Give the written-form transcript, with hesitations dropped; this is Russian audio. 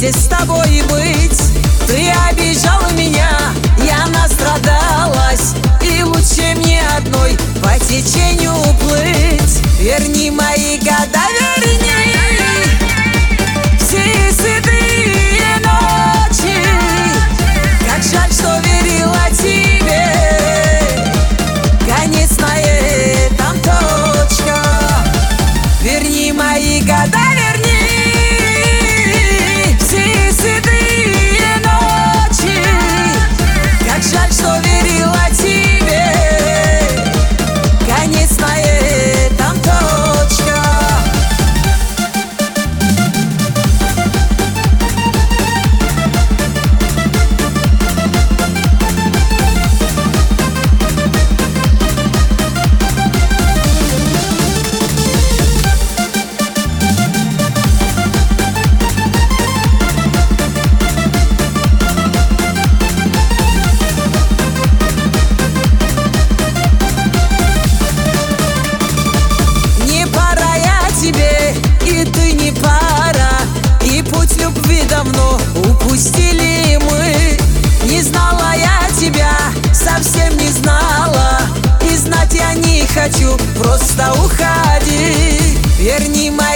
вместе с тобой быть. Ты обижал меня, я настрадалась, и лучше мне одной по течению плыть. Верни мои года, верни все седые ночи. Как жаль, что верила тебе, конец на этом точка. Верни мои года, верни все седые ночи. Как жаль, что верила тебе, конец на этом точка. Давно упустили мы. Не знала я тебя, совсем не знала, и знать я не хочу, просто уходи. Верни мои